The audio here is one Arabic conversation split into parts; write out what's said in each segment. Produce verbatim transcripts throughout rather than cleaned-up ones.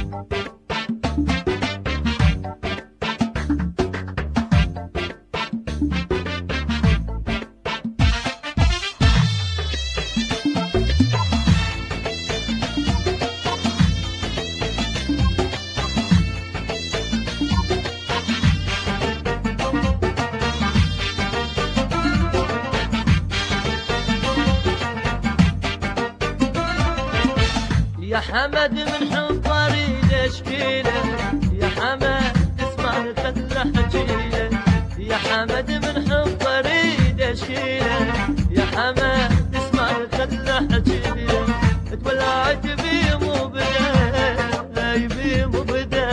يا حمد من حب اريد اشكيله، يا حمد تسمعني خله احجيله، يا حمد من حب اريد اشكيله، يا حمد تسمعني خله احجيله، تولعت بيه مو بدا بيه مو بدا،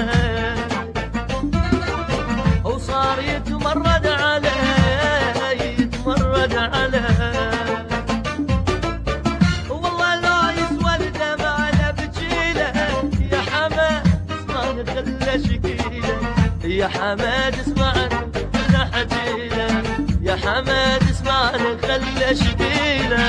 وصار يتمرد علي يتمرد علي، يا حمد اسمعني خله حجيله، يا حمد اسمعني خله شكيله.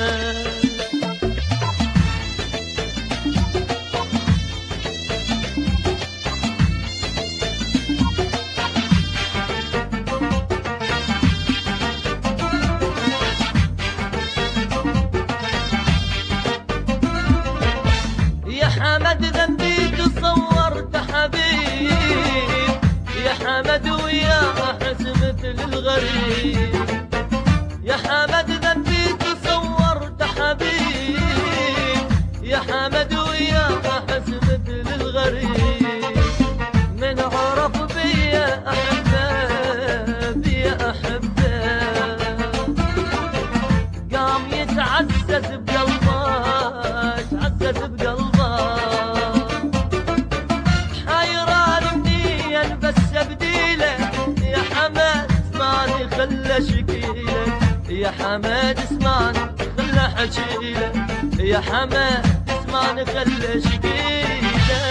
يا حمد ذنبي تصورت حبيب، يا حمد وياه احس مثل الغريب، يا حمد ذنبي تصورت حبيب، يا حمد وياه احس مثل الغريب، من عرف بيا احبه بيا احبه، قام يتعزز بقلبه يتعزز بقلبه، خله شكيله، يا حمد اسمعني خله حجيله، يا حمد اسمعني خله شكيله.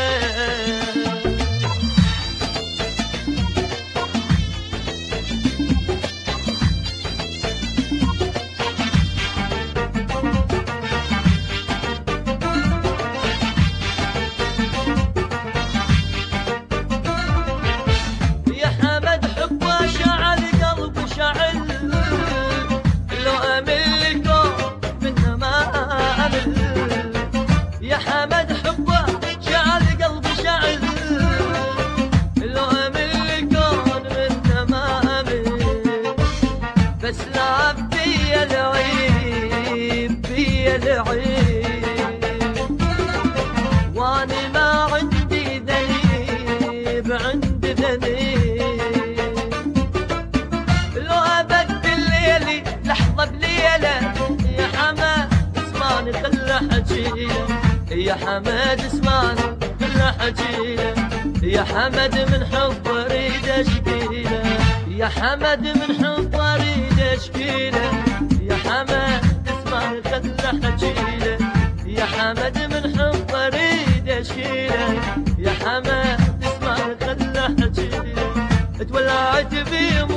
يا حمد حبه شعل قلبي شعل، لو امل الكون منه ما امل، بس لا بيا العيب بيا العيب، واني ما عندي ذنيب عندي ذنيب، لو ابد بالليل لحظه بليله، يا حمد اسمعني خله حجيله، يا حمد اسمعني خله حجيله، يا حمد من حب اريد اشكيله، يا حمد من حب اريد اشكيله، يا حمد اسمعني خله حجيله، يا حمد من حب اريد اشكيله، يا حمد اسمعني خله حجيله، تولعت بيه